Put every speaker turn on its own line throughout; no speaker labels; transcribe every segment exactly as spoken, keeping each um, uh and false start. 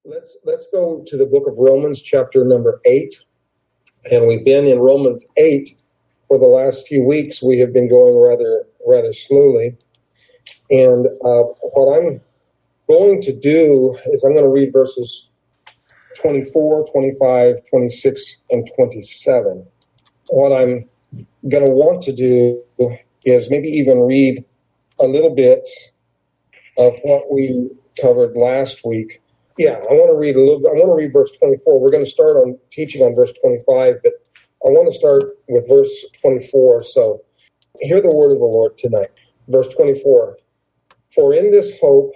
Let's let's go to the book of Romans, chapter number eight. And we've been in Romans eight for the last few weeks. We have been going rather rather slowly. And uh, what I'm going to do is I'm going to read verses twenty-four, twenty-five, twenty-six, and twenty-seven. What I'm going to want to do is maybe even read a little bit of what we covered last week. Yeah, I want to read a little bit. I want to read verse twenty-four. We're going to start on teaching on verse twenty-five, but I want to start with verse twenty-four. So hear the word of the Lord tonight. Verse twenty-four. For in this hope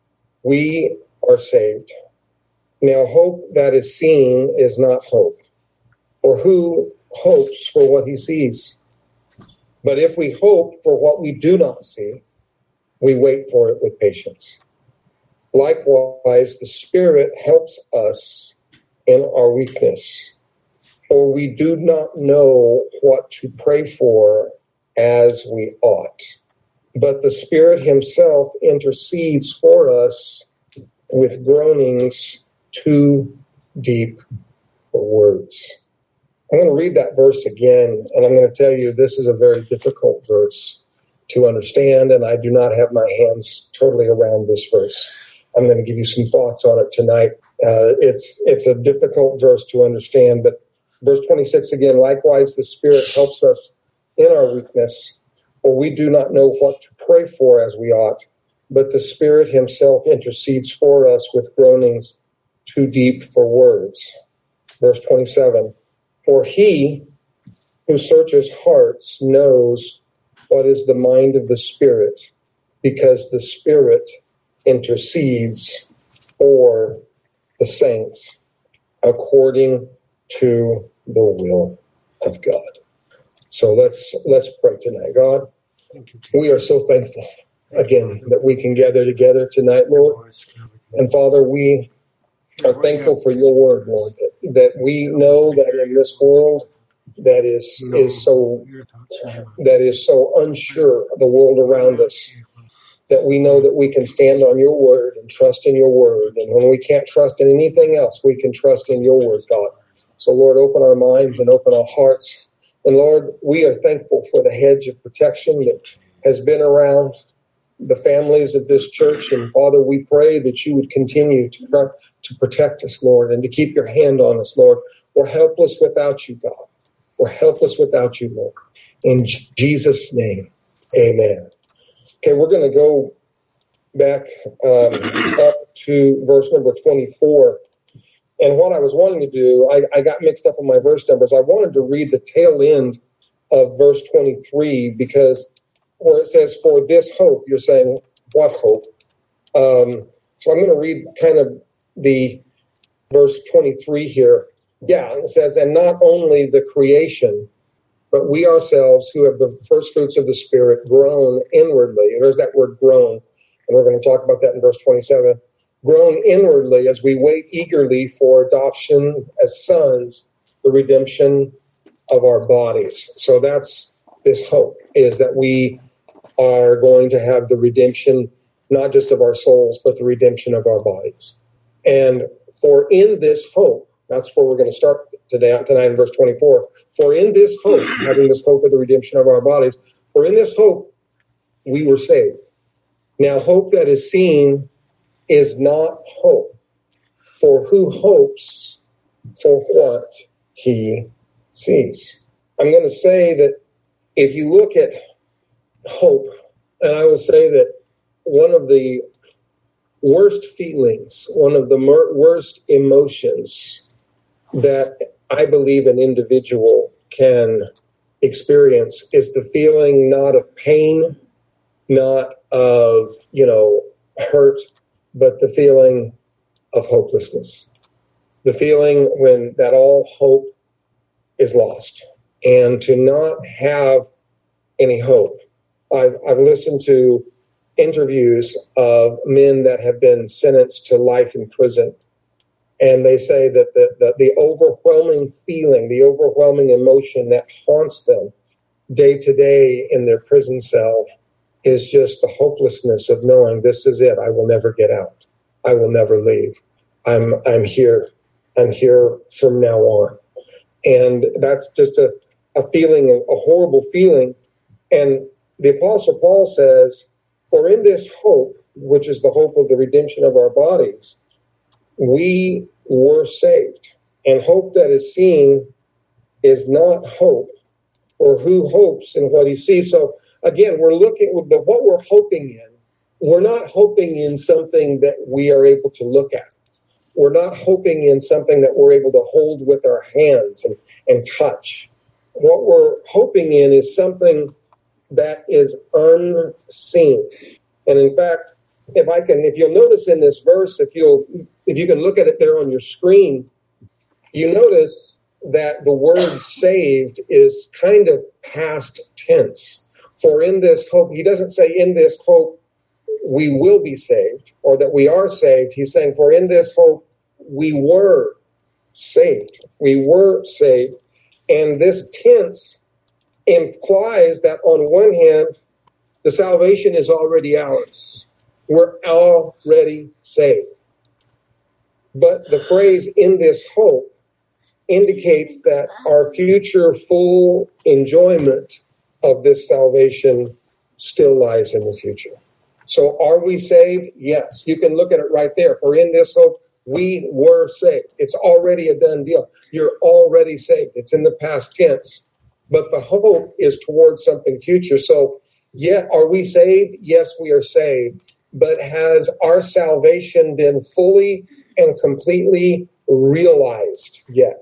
we are saved. Now hope that is seen is not hope. For who hopes for what he sees? But if we hope for what we do not see, we wait for it with patience. Likewise, the Spirit helps us in our weakness, for we do not know what to pray for as we ought. But the Spirit himself intercedes for us with groanings too deep for words. I'm going to read that verse again, and I'm going to tell you this is a very difficult verse to understand, and I do not have my hands totally around this verse. I'm going to give you some thoughts on it tonight. Uh, it's it's a difficult verse to understand, but verse twenty-six again, likewise the Spirit helps us in our weakness, for we do not know what to pray for as we ought, but the Spirit himself intercedes for us with groanings too deep for words. Verse twenty-seven, for he who searches hearts knows what is the mind of the Spirit, because the Spirit intercedes for the saints according to the will of God. So let's let's pray tonight. God, we are so thankful again that we can gather together tonight, Lord. And Father, we are thankful for your word, Lord, that, that we know that in this world that is is so that is so unsure of the world around us, that we know that we can stand on your word and trust in your word. And when we can't trust in anything else, we can trust in your word, God. So, Lord, open our minds and open our hearts. And, Lord, we are thankful for the hedge of protection that has been around the families of this church. And, Father, we pray that you would continue to, to protect us, Lord, and to keep your hand on us, Lord. We're helpless without you, God. We're helpless without you, Lord. In Jesus' name, amen. Okay, we're going to go back um, up to verse number twenty-four. And what I was wanting to do, I, I got mixed up on my verse numbers. I wanted to read the tail end of verse twenty-three, because where it says, for this hope, you're saying, what hope? Um, so I'm going to read kind of the verse twenty-three here. Yeah, it says, and not only the creation, but we ourselves who have the first fruits of the Spirit groan inwardly. And there's that word groan. And we're going to talk about that in verse twenty-seven. Groan inwardly as we wait eagerly for adoption as sons, the redemption of our bodies. So that's this hope, is that we are going to have the redemption, not just of our souls, but the redemption of our bodies. And for in this hope, that's where we're going to start today, tonight in verse twenty-four. For in this hope, having this hope of the redemption of our bodies, for in this hope we were saved. Now, hope that is seen is not hope. For who hopes for what he sees? I'm going to say that if you look at hope, and I will say that one of the worst feelings, one of the mer- worst emotions that I believe an individual can experience is the feeling not of pain, not of, you know, hurt, but the feeling of hopelessness. The feeling when that all hope is lost, and to not have any hope. I've, I've listened to interviews of men that have been sentenced to life in prison, and they say that the, the, the overwhelming feeling, the overwhelming emotion that haunts them day to day in their prison cell is just the hopelessness of knowing this is it. I will never get out. I will never leave. I'm I'm here. I'm here from now on. And that's just a, a feeling, a horrible feeling. And the Apostle Paul says, for in this hope, which is the hope of the redemption of our bodies, we were saved. And hope that is seen is not hope, or who hopes in what he sees. So again, we're looking at what we're hoping in. We're not hoping in something that we are able to look at. We're not hoping in something that we're able to hold with our hands and, and touch. What we're hoping in is something that is unseen. And in fact, if I can, if you'll notice in this verse, if you'll, if you can look at it there on your screen, you notice that the word saved is kind of past tense. For in this hope, he doesn't say in this hope we will be saved or that we are saved. He's saying for in this hope we were saved. We were saved. And this tense implies that on one hand, the salvation is already ours. We're already saved. But the phrase in this hope indicates that our future full enjoyment of this salvation still lies in the future. So are we saved? Yes. You can look at it right there. For in this hope, we were saved. It's already a done deal. You're already saved. It's in the past tense. But the hope is towards something future. So, yeah, are we saved? Yes, we are saved. But has our salvation been fully and completely realized yet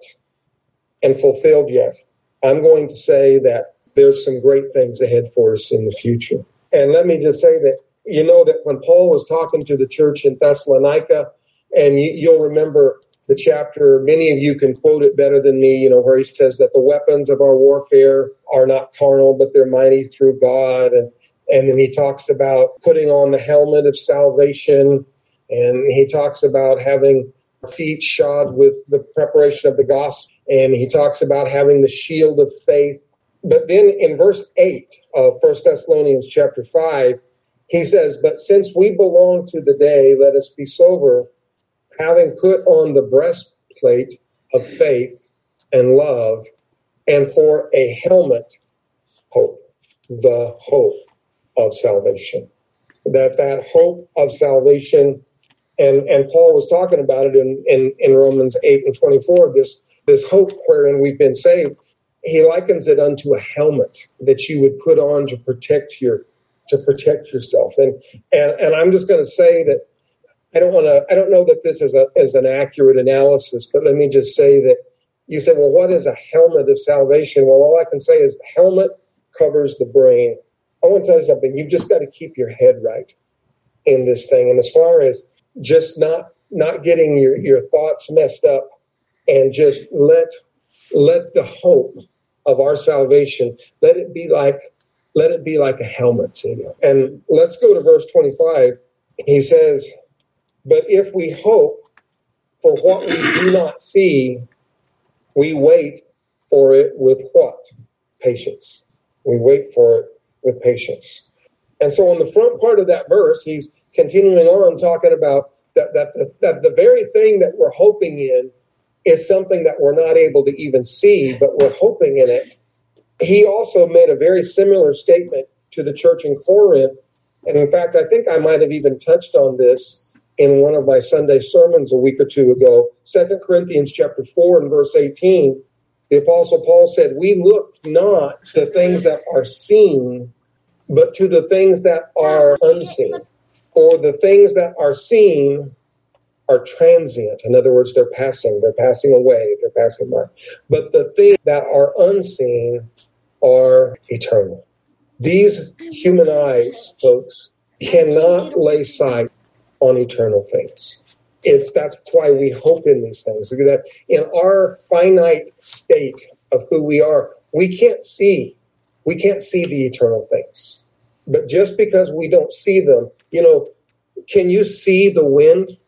and fulfilled yet? I'm going to say that there's some great things ahead for us in the future. And let me just say that, you know, that when Paul was talking to the church in Thessalonica, and you, you'll remember the chapter, many of you can quote it better than me, you know, where he says that the weapons of our warfare are not carnal, but they're mighty through God. And, and then he talks about putting on the helmet of salvation. And he talks about having feet shod with the preparation of the gospel. And he talks about having the shield of faith. But then in verse eight of First Thessalonians chapter five, he says, but since we belong to the day, let us be sober, having put on the breastplate of faith and love, and for a helmet, hope, the hope of salvation. That that hope of salvation, and, and Paul was talking about it in, in, in Romans eight and twenty-four, this, this hope wherein we've been saved. He likens it unto a helmet that you would put on to protect your to protect yourself. And and, and I'm just going to say that I don't want to, I don't know that this is a is an accurate analysis, but let me just say that you say, well, what is a helmet of salvation? Well, all I can say is the helmet covers the brain. I want to tell you something. You've just got to keep your head right in this thing. And as far as just not not getting your, your thoughts messed up, and just let let the hope of our salvation, let it be like let it be like a helmet to you. And let's go to verse twenty-five. He says, but if we hope for what we do not see, we wait for it with what? Patience. We wait for it with patience. And so on the front part of that verse, he's continuing on talking about that, that, that, that the very thing that we're hoping in is something that we're not able to even see, but we're hoping in it. He also made a very similar statement to the church in Corinth. And in fact, I think I might have even touched on this in one of my Sunday sermons a week or two ago. Second Corinthians chapter four and verse eighteen, the Apostle Paul said, we look not to things that are seen, but to the things that are unseen. For the things that are seen are transient. In other words, they're passing. They're passing away. They're passing by. But the things that are unseen are eternal. These human eyes, folks, cannot lay sight on eternal things. It's that's why we hope in these things. That in our finite state of who we are, we can't see. We can't see the eternal things. But just because we don't see them, you know, can you see the wind?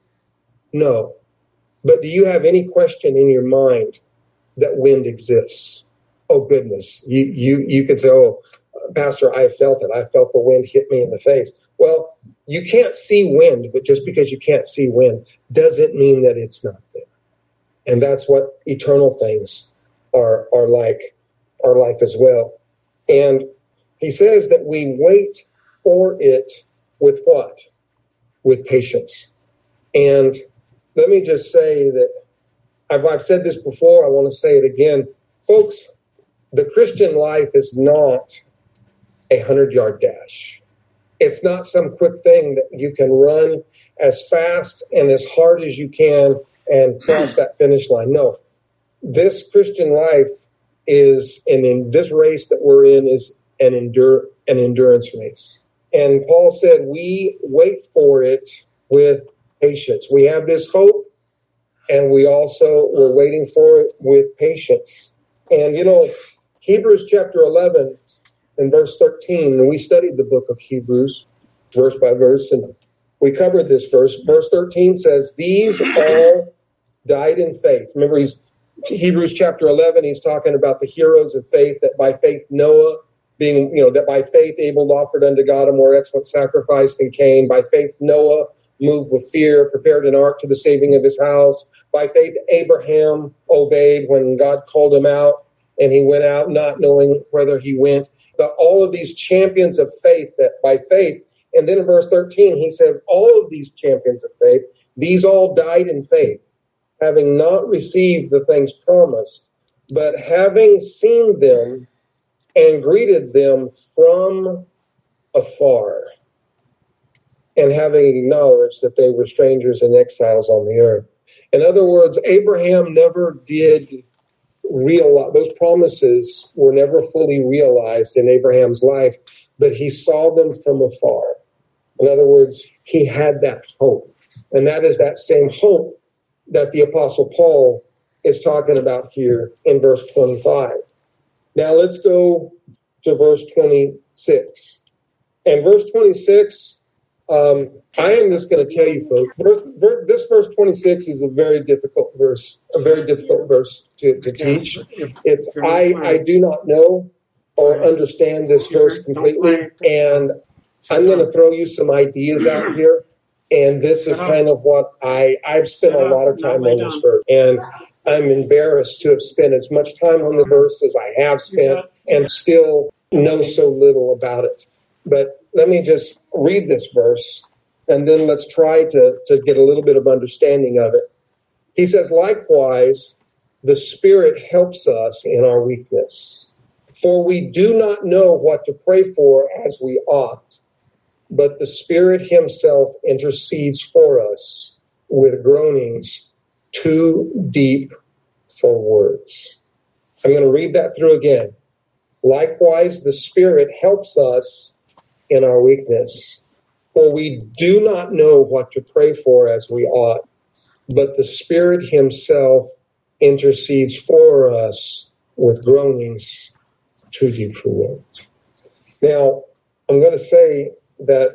No. But do you have any question in your mind that wind exists? Oh, goodness. You you you could say, oh, Pastor, I felt it. I felt the wind hit me in the face. Well, you can't see wind, but just because you can't see wind doesn't mean that it's not there. And that's what eternal things are, are like, are like as well. And he says that we wait for it with what? With patience. And let me just say that I've, I've said this before. I want to say it again. Folks, the Christian life is not a hundred-yard dash. It's not some quick thing that you can run as fast and as hard as you can and cross that finish line. No, this Christian life is, and in this race that we're in, is an endure an endurance race. And Paul said, we wait for it with patience. We have this hope, and we also we're waiting for it with patience. And you know, Hebrews chapter eleven and verse thirteen, and we studied the book of Hebrews verse by verse, and we covered this verse. Verse thirteen says, these all died in faith. Remember, he's Hebrews chapter eleven, he's talking about the heroes of faith, that by faith Noah, being, you know, that by faith Abel offered unto God a more excellent sacrifice than Cain. By faith Noah, moved with fear, prepared an ark to the saving of his house. By faith Abraham obeyed when God called him out, and he went out not knowing whether he went. But all of these champions of faith, that by faith, and then in verse thirteen, he says, all of these champions of faith, these all died in faith, having not received the things promised, but having seen them and greeted them from afar, and having acknowledged that they were strangers and exiles on the earth. In other words, Abraham never did realize, those promises were never fully realized in Abraham's life, but he saw them from afar. In other words, he had that hope. And that is that same hope that the Apostle Paul is talking about here in verse twenty-five. Now let's go to verse twenty-six. And verse twenty-six, um, I am just going to tell you, folks, verse, ver, this verse twenty-six is a very difficult verse, a very difficult verse to, to teach. It's I, I do not know or understand this verse completely, and I'm going to throw you some ideas out here. And this is kind of what I, I've spent a lot of time on this verse. And I'm embarrassed to have spent as much time on the verse as I have spent and still know so little about it. But let me just read this verse, and then let's try to, to get a little bit of understanding of it. He says, likewise, the Spirit helps us in our weakness. For we do not know what to pray for as we ought, but the Spirit himself intercedes for us with groanings too deep for words. I'm going to read that through again. Likewise, the Spirit helps us in our weakness, for we do not know what to pray for as we ought, but the Spirit himself intercedes for us with groanings too deep for words. Now, I'm going to say that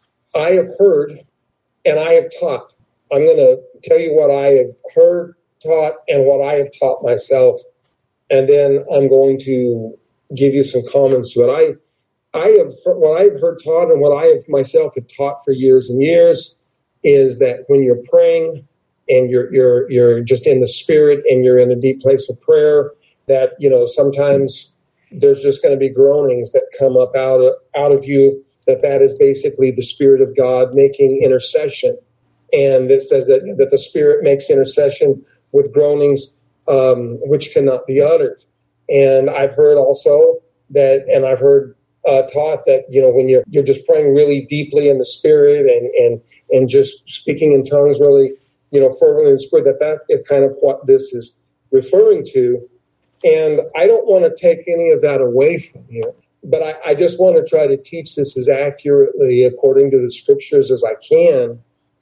I have heard and I have taught. I'm going to tell you what I have heard, taught, and what I have taught myself, and then I'm going to give you some comments to it. I, I have what I've heard taught and what I have myself have taught for years and years is that when you're praying and you're you're you're just in the Spirit and you're in a deep place of prayer, that you know sometimes there's just going to be groanings that come up out of out of you. That that is basically the Spirit of God making intercession. And it says that, that the Spirit makes intercession with groanings um, which cannot be uttered. And I've heard also that, and I've heard uh, taught that, you know, when you're you're just praying really deeply in the Spirit and and and just speaking in tongues really, you know, fervently in the Spirit, that that is kind of what this is referring to. And I don't want to take any of that away from you. But I, I just want to try to teach this as accurately according to the Scriptures as I can.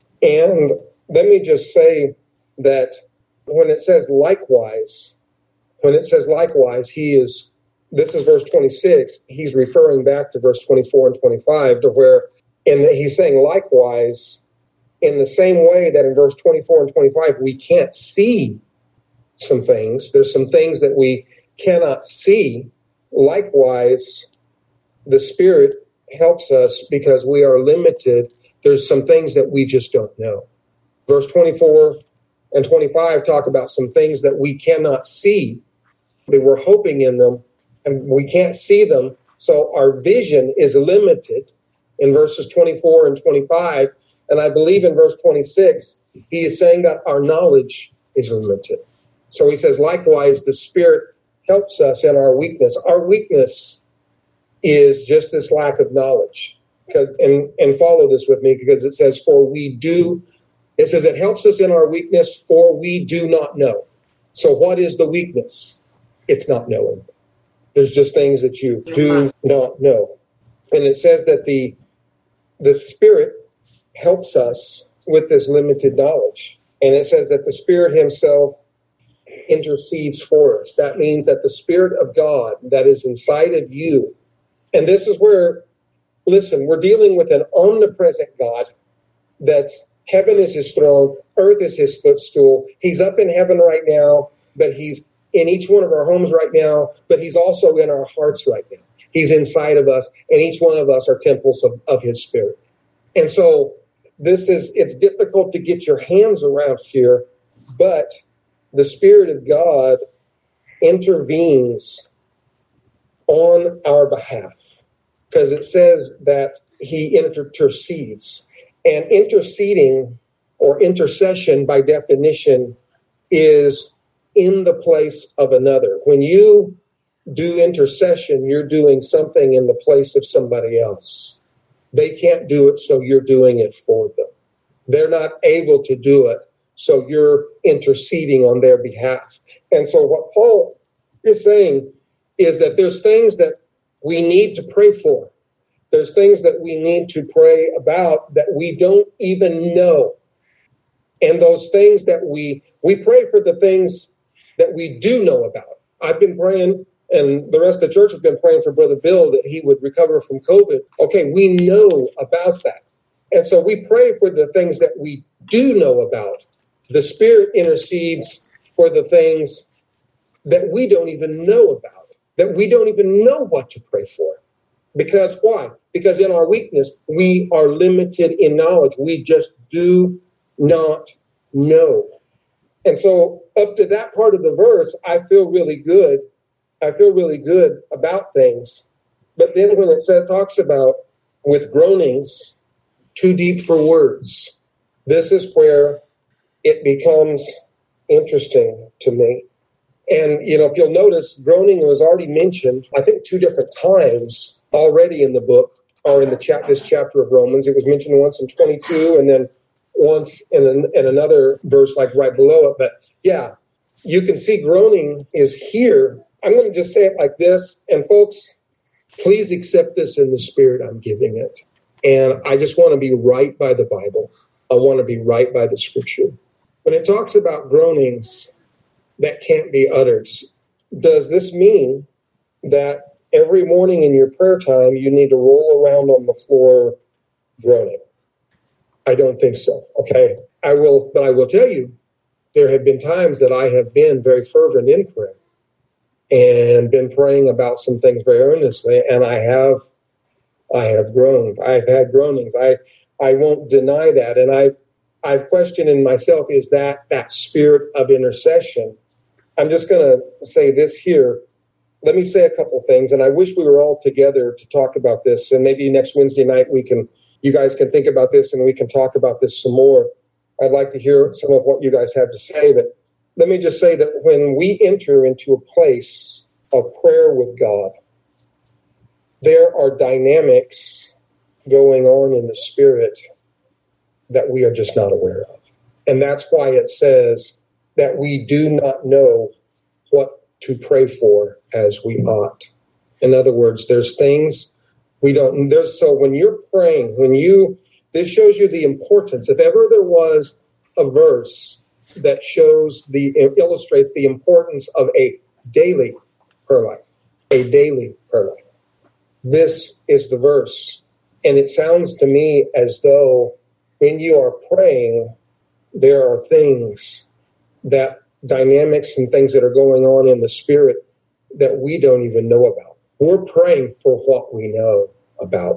And let me just say that when it says likewise, when it says likewise, he is, this is verse twenty-six, he's referring back to verse twenty-four and twenty-five to where, and he's saying likewise, in the same way that in verse twenty-four and twenty-five, we can't see some things. There's some things that we cannot see. Likewise, the Spirit helps us because we are limited. There's some things that we just don't know. Verse twenty-four and twenty-five talk about some things that we cannot see. That we're hoping in them, and we can't see them, so our vision is limited in verses twenty-four and twenty-five. And I believe in verse twenty-six, he is saying that our knowledge is limited. So he says, likewise, the Spirit helps us in our weakness. Our weakness is just this lack of knowledge. And, and follow this with me, because it says, for we do, it says it helps us in our weakness, for we do not know. So what is the weakness? It's not knowing. There's just things that you do not know. And it says that the the Spirit helps us with this limited knowledge. And it says that the Spirit himself intercedes for us. That means that the Spirit of God that is inside of you, and this is where, listen, we're dealing with an omnipresent God that's, heaven is his throne, earth is his footstool. He's up in heaven right now, but he's in each one of our homes right now, but he's also in our hearts right now. He's inside of us, and each one of us are temples of, of his Spirit. And so this is, it's difficult to get your hands around here, but the Spirit of God intervenes on our behalf, because it says that he intercedes. And interceding or intercession by definition is in the place of another. When you do intercession, you're doing something in the place of somebody else. They can't do it, so you're doing it for them. They're not able to do it, so you're interceding on their behalf. And so what Paul is saying is that there's things that we need to pray for. There's things that we need to pray about that we don't even know. And those things that we, we pray for the things that we do know about. I've been praying, and the rest of the church has been praying for Brother Bill that he would recover from COVID. Okay, we know about that. And so we pray for the things that we do know about. The Spirit intercedes for the things that we don't even know about, that we don't even know what to pray for. Because why? Because in our weakness, we are limited in knowledge. We just do not know. And so up to that part of the verse, I feel really good. I feel really good about things. But then when it says, talks about with groanings, too deep for words, this is where it becomes interesting to me. And, you know, if you'll notice, groaning was already mentioned, I think, two different times already in the book, or in the chap- this chapter of Romans. It was mentioned once in twenty-two, and then once in, an, in another verse, like right below it. But yeah, you can see groaning is here. I'm going to just say it like this. And folks, please accept this in the spirit I'm giving it. And I just want to be right by the Bible. I want to be right by the Scripture. When it talks about groanings that can't be uttered, does this mean that every morning in your prayer time you need to roll around on the floor groaning? I don't think so. Okay, I will, but I will tell you, there have been times that I have been very fervent in prayer and been praying about some things very earnestly, and I have, I have groaned. I've had groanings. I, I won't deny that, and I, I've questioned in myself: is that that spirit of intercession? I'm just going to say this here. Let me say a couple things, and I wish we were all together to talk about this. And maybe next Wednesday night we can, you guys can think about this, and we can talk about this some more. I'd like to hear some of what you guys have to say. But let me just say that when we enter into a place of prayer with God, there are dynamics going on in the Spirit that we are just not aware of. And that's why it says that we do not know what to pray for as we ought. In other words, there's things we don't, there's, so when you're praying, when you, this shows you the importance. If ever there was a verse that shows the, illustrates the importance of a daily prayer life, a daily prayer life, this is the verse. And it sounds to me as though when you are praying, there are things that dynamics and things that are going on in the Spirit that we don't even know about. We're praying for what we know about.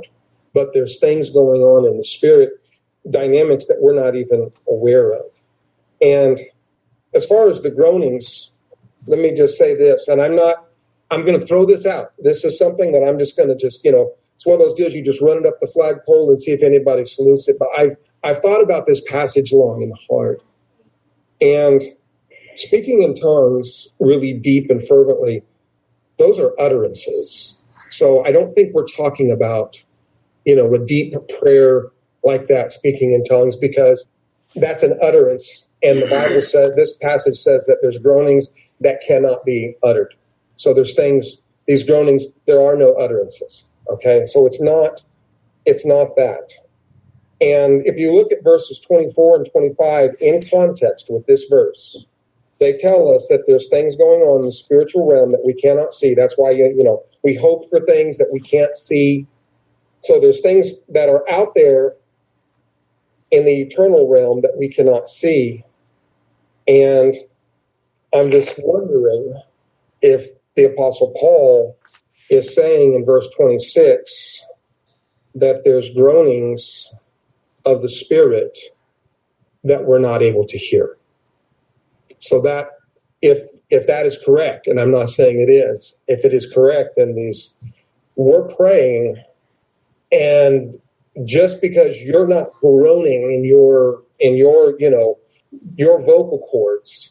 but there's things going on in the spirit, dynamics that we're not even aware of. And as far as the groanings, let me just say this, and I'm not, I'm going to throw this out. This is something that I'm just going to just, you know, it's one of those deals you just run it up the flagpole and see if anybody salutes it. But I've, I've thought about this passage long and hard. And speaking in tongues really deep and fervently, those are utterances. So I don't think we're talking about, you know, a deep prayer like that, speaking in tongues, because that's an utterance. And the Bible says, this passage says that there's groanings that cannot be uttered. So there's things, these groanings, there are no utterances. Okay, so it's not, it's not that. And if you look at verses twenty-four and twenty-five in context with this verse, they tell us that there's things going on in the spiritual realm that we cannot see. That's why, you, you know, we hope for things that we can't see. So there's things that are out there in the eternal realm that we cannot see. And I'm just wondering if the Apostle Paul is saying in verse twenty-six that there's groanings of the Spirit that we're not able to hear. So that if if that is correct, and I'm not saying it is, if it is correct, then these we're praying, and just because you're not groaning in your in your you know your vocal cords,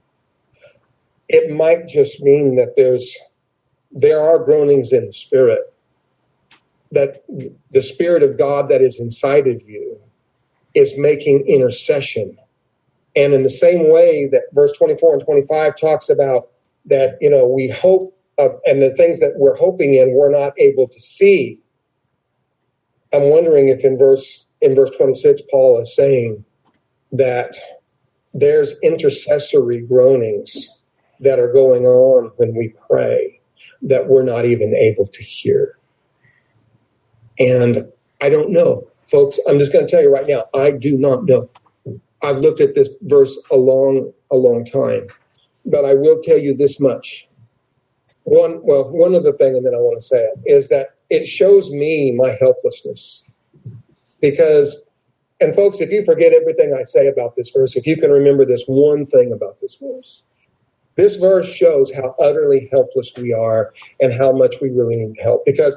it might just mean that there's there are groanings in the Spirit, that the Spirit of God that is inside of you is making intercession. And in the same way that verse twenty-four and twenty-five talks about that, you know, we hope, uh, and the things that we're hoping in, we're not able to see. I'm wondering if in verse in verse twenty-six, Paul is saying that there's intercessory groanings that are going on when we pray that we're not even able to hear. And I don't know, folks. I'm just going to tell you right now, I do not know. I've looked at this verse a long, a long time, but I will tell you this much. One, well, one other thing, and then I want to say it, is that it shows me my helplessness. Because, and folks, if you forget everything I say about this verse, if you can remember this one thing about this verse, this verse shows how utterly helpless we are and how much we really need help. Because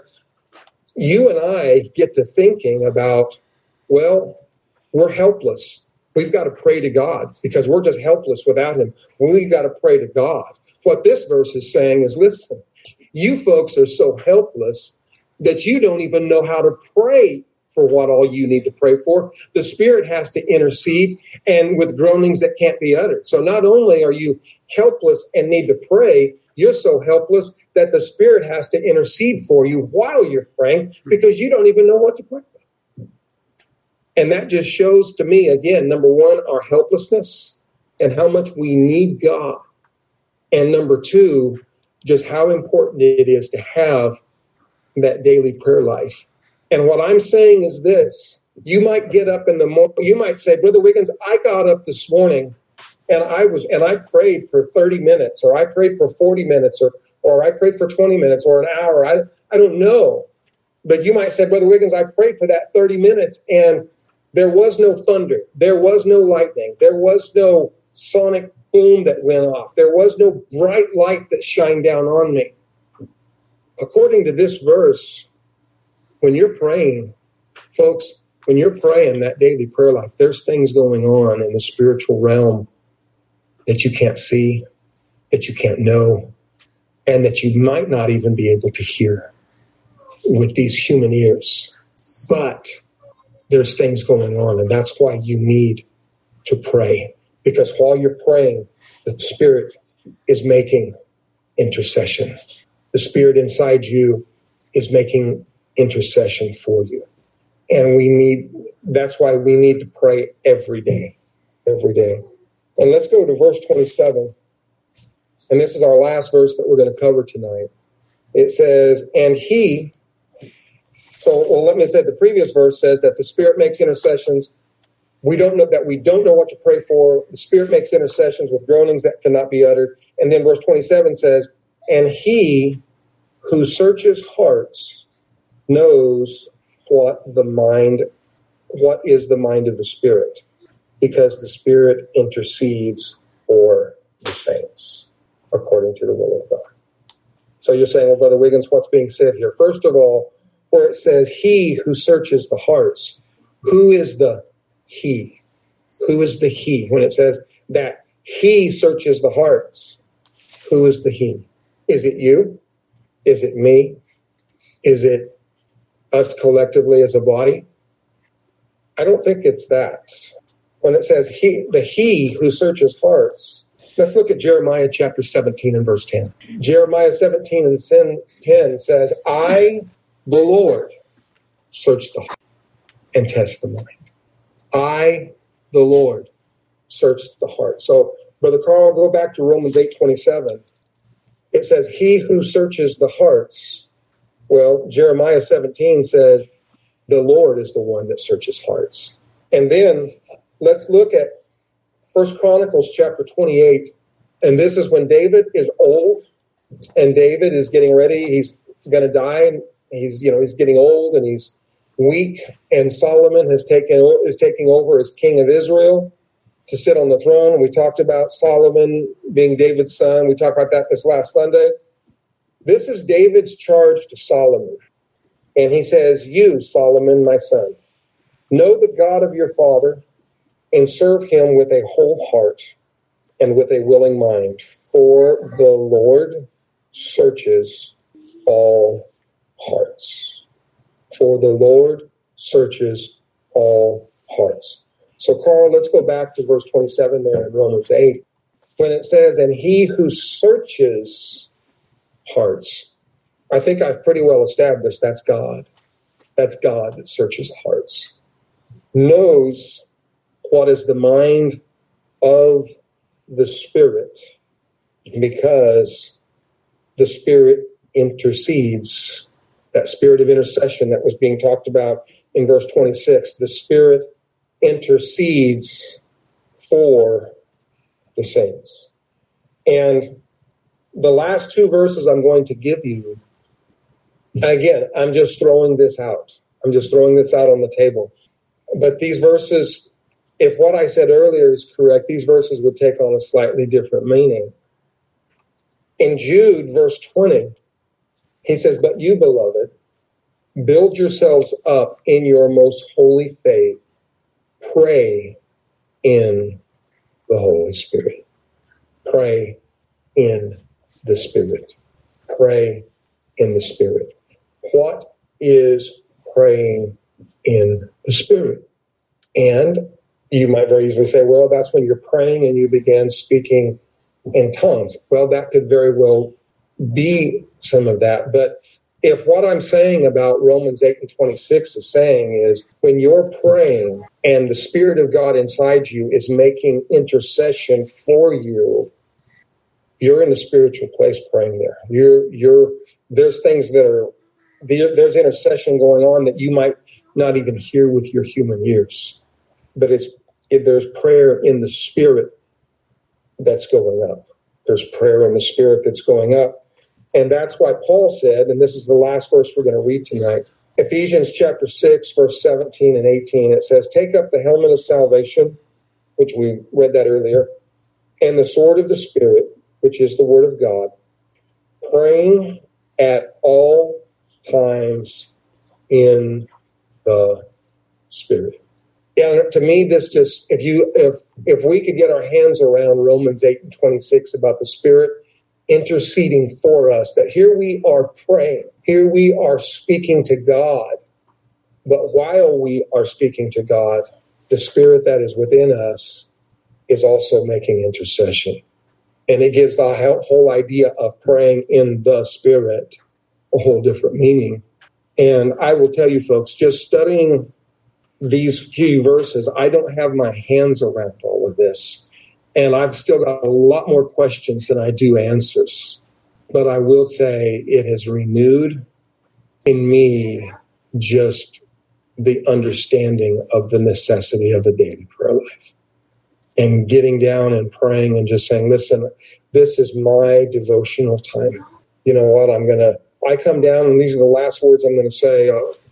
you and I get to thinking about, well, we're helpless. We've got to pray to God because we're just helpless without him. We've got to pray to God. What this verse is saying is, listen, you folks are so helpless that you don't even know how to pray for what all you need to pray for. The Spirit has to intercede, and with groanings that can't be uttered. So not only are you helpless and need to pray, you're so helpless that the Spirit has to intercede for you while you're praying because you don't even know what to pray for. And that just shows to me, again, number one, our helplessness and how much we need God. And number two, just how important it is to have that daily prayer life. And what I'm saying is this: you might get up in the morning, you might say, Brother Wiggins, I got up this morning and I was, and I prayed for thirty minutes, or I prayed for forty minutes, or, or I prayed for twenty minutes or an hour. I, I don't know. But you might say, Brother Wiggins, I prayed for that thirty minutes and there was no thunder. There was no lightning. There was no sonic boom that went off. There was no bright light that shined down on me. According to this verse, when you're praying, folks, when you're praying that daily prayer life, there's things going on in the spiritual realm that you can't see, that you can't know, and that you might not even be able to hear with these human ears. But there's things going on, and that's why you need to pray. Because while you're praying, the Spirit is making intercession. The Spirit inside you is making intercession for you. And we need, that's why we need to pray every day, every day. And let's go to verse twenty-seven. And this is our last verse that we're going to cover tonight. It says, and he, so, well, let me say, the previous verse says that the Spirit makes intercessions. We don't know that we don't know what to pray for. The Spirit makes intercessions with groanings that cannot be uttered. And then verse twenty-seven says, and he who searches hearts knows what the mind, what is the mind of the Spirit, because the Spirit intercedes for the saints according to the will of God. So you're saying, well, Brother Wiggins, what's being said here? First of all, where it says he who searches the hearts, who is the he? Who is the he? When it says that he searches the hearts, who is the he? Is it you? Is it me? Is it us collectively as a body? I don't think it's that. When it says he, the he who searches hearts, let's look at Jeremiah chapter seventeen and verse ten. Jeremiah seventeen and ten says, I, the Lord, search the heart and test the mind. I, the Lord, search the heart. So, Brother Carl, go back to Romans eight twenty-seven. It says, he who searches the hearts. Well, Jeremiah seventeen says, the Lord is the one that searches hearts. And then let's look at First Chronicles chapter twenty-eight. And this is when David is old and David is getting ready. He's going to die. And he's, you know, he's getting old and he's weak. And Solomon has taken, is taking over as king of Israel to sit on the throne. And we talked about Solomon being David's son. We talked about that this last Sunday. This is David's charge to Solomon. And he says, you, Solomon, my son, know the God of your father and serve him with a whole heart and with a willing mind. For the Lord searches all hearts. For the Lord searches all hearts. So, Carl, let's go back to verse twenty-seven there in Romans eight. When it says, and he who searches hearts, I think I've pretty well established that's God. That's God that searches hearts. Knows what is the mind of the Spirit, because the Spirit intercedes. That spirit of intercession that was being talked about in verse twenty-six, the Spirit intercedes for the saints. And the last two verses I'm going to give you, again, I'm just throwing this out. I'm just throwing this out on the table. But these verses, if what I said earlier is correct, these verses would take on a slightly different meaning. In Jude, verse twenty, he says, but you, beloved, build yourselves up in your most holy faith. Pray in the Holy Spirit. Pray in the Spirit. Pray in the Spirit. What is praying in the Spirit? And you might very easily say, well, that's when you're praying and you begin speaking in tongues. Well, that could very well be some of that. But if what I'm saying about Romans eight and twenty-six is saying is when you're praying and the Spirit of God inside you is making intercession for you, you're in a spiritual place praying there. You're, you're, there's things that are, there's intercession going on that you might not even hear with your human ears. But it's, it, there's prayer in the Spirit that's going up. There's prayer in the Spirit that's going up. And that's why Paul said, and this is the last verse we're going to read tonight, Ephesians chapter six, verse seventeen and eighteen, it says, take up the helmet of salvation, which we read that earlier, and the sword of the Spirit, which is the word of God, praying at all times in the Spirit. Yeah, to me, this just, if you, if, if we could get our hands around Romans eight and twenty-six about the Spirit interceding for us, that here we are praying, here we are speaking to God, but while we are speaking to God, the Spirit that is within us is also making intercession. And it gives the whole idea of praying in the Spirit a whole different meaning. And I will tell you folks, just studying these few verses, I don't have my hands around all of this. And I've still got a lot more questions than I do answers. But I will say it has renewed in me just the understanding of the necessity of a daily prayer life. And getting down and praying and just saying, listen, this is my devotional time. You know what? I'm going to, I come down and these are the last words I'm going to say. Uh,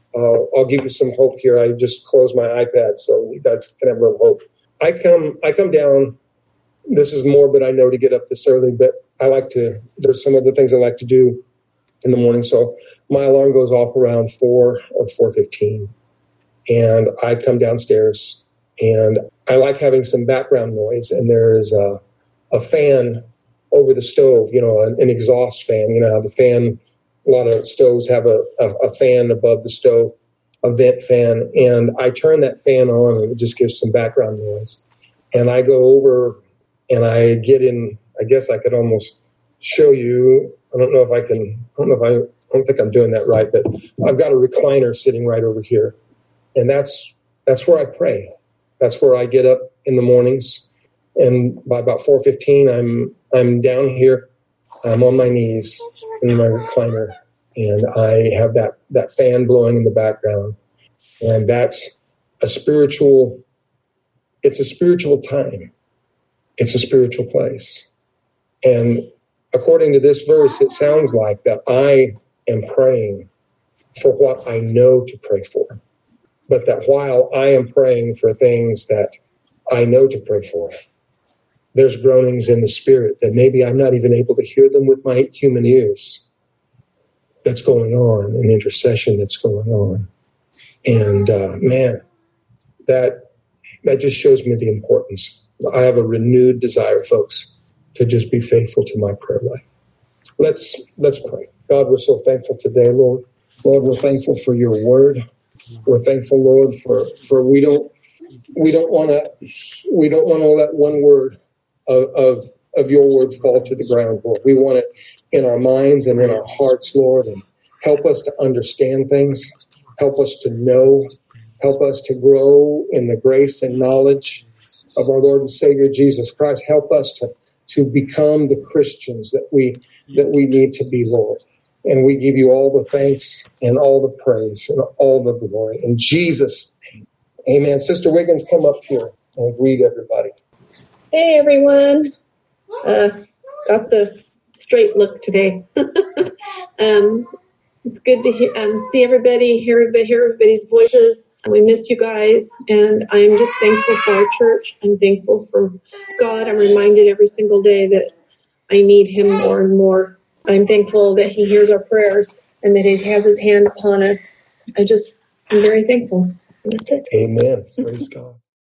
Uh, I'll give you some hope here. I just closed my iPad so you guys can have a little hope. I come, I come down. This is morbid, I know, to get up this early, but I like to. There's some other things I like to do in the morning. So my alarm goes off around four or four fifteen, and I come downstairs, and I like having some background noise. And there is a a fan over the stove, you know, an, an exhaust fan. You know how the fan. A lot of stoves have a, a, a fan above the stove, a vent fan, and I turn that fan on and it just gives some background noise. And I go over and I get in, I guess I could almost show you, I don't know if I can, I don't know if I, I don't think I'm doing that right, but I've got a recliner sitting right over here. And that's, that's where I pray. That's where I get up in the mornings. And by about four fifteen, I'm, I'm down here. I'm on my knees in my recliner, and I have that, that fan blowing in the background. And that's a spiritual, it's a spiritual time. It's a spiritual place. And according to this verse, it sounds like that I am praying for what I know to pray for. But that while I am praying for things that I know to pray for, there's groanings in the spirit that maybe I'm not even able to hear them with my human ears. That's going on, an intercession that's going on. And uh, man, that that just shows me the importance. I have a renewed desire, folks, to just be faithful to my prayer life. Let's let's pray. God, we're so thankful today, Lord. Lord, we're thankful for your word. We're thankful, Lord, for, for we don't we don't want to we don't want to let one word Of, of of your word fall to the ground, Lord. We want it in our minds and in our hearts, Lord, and help us to understand things. Help us to know. Help us to grow in the grace and knowledge of our Lord and Savior Jesus Christ. Help us to, to become the Christians that we that we need to be, Lord. And we give you all the thanks and all the praise and all the glory. In Jesus' name, amen. Sister Wiggins, come up here and greet everybody.
Hey, everyone. Uh, got the straight look today. um, it's good to hear, um, see everybody, hear, hear everybody's voices. We miss you guys, and I'm just thankful for our church. I'm thankful for God. I'm reminded every single day that I need him more and more. I'm thankful that he hears our prayers and that he has his hand upon us. I just, I'm very thankful. And that's it.
Amen. Praise God.